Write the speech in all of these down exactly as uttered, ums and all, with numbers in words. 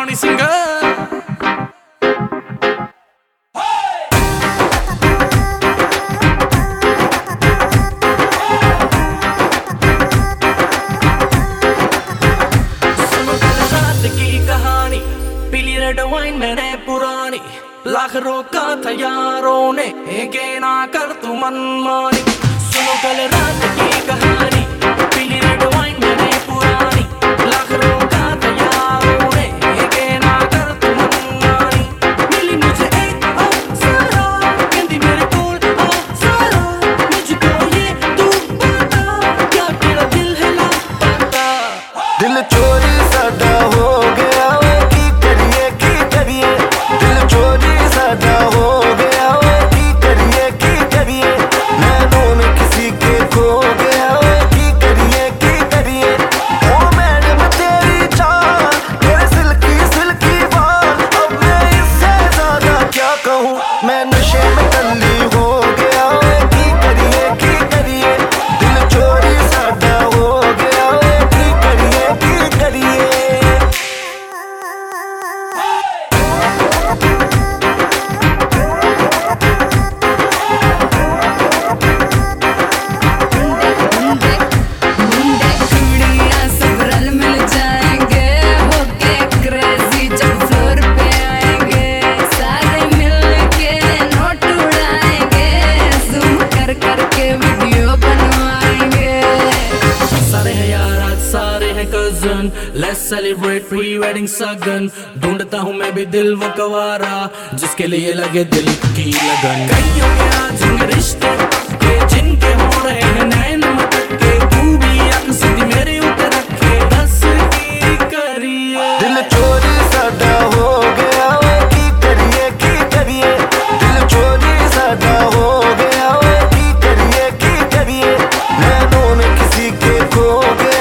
कहानी सिंगर। पीली red wine मैंने पुरानी, लाख रोका था यारों ने, के ना कर तू मनमानी। सुनो कल रात की कहानी, पीली रेड वाइन मैंने पुरानी, लाख रोका था यारों ने, के ना कर तू मनमानी। मिली मुझे एक अप्सरा, कहती मेरे कोल आ सारा, मुझको ये तू बता, क्या तेरा दिल है लापता। दिल चोरी सादा हो गया, मैं नशे में टल्ली हो गया, की करिए की करिए, दिल चोरी सादा हो गया, की करिए की करिए। Let's celebrate pre-wedding सगन, ढूंढता हूँ मैं भी दिल वो कवारा, जिसके लिए लगे दिल की लगन। कईयों के आज रिश्ते पक्के, जिनके हो रहे हैं नैन मटके, तू भी अक सीधी मेरे ऊपर रखे, दस की करिए। दिल चोरी सादा हो गया, की करिए की करिए, दिल चोरी सादा हो गया, की करिए की करिए, नैनों में किसी के खो गया,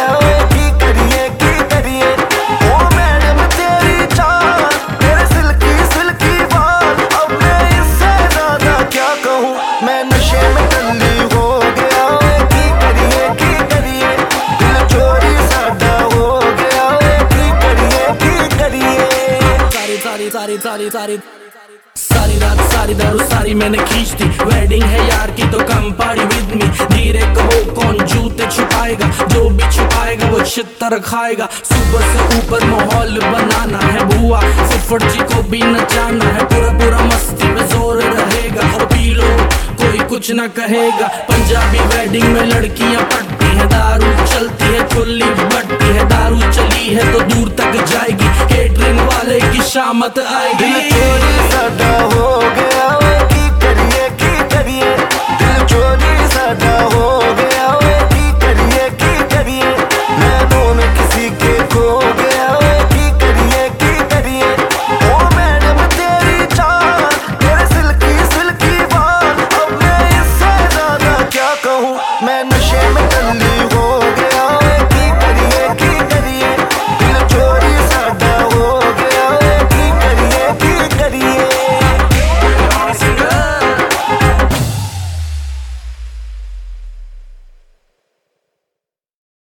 मैं नशे में टल्ली हो गया, की करिए की करिए, दिल चोरी सादा हो गया, की करिए की करिए। सारी सारी सारी सारी सारी सारी रात सारी दारू सारी मैंने खींच दी, वेडिंग है यार की तो कम पार्टी विद मी। धीरे कहो कौन जूते छुपाएगा, जो भी छुपाएगा वो छितर खाएगा। सुबह से ऊपर माहौल बनाना है बुआ, फुफड़ जी को भी नचाना है, पूरा पूरा मस्ती में जोर रहेगा। और पी लो कोई कुछ ना कहेगा, पंजाबी वेडिंग में लड़कियां पटती हैं, दारू चलती है खुली बटती है, दारू चली है तो दूर तक जाएगी, केटरिंग वाले की शामत आएगी। दिल चोरी सादा हो गया।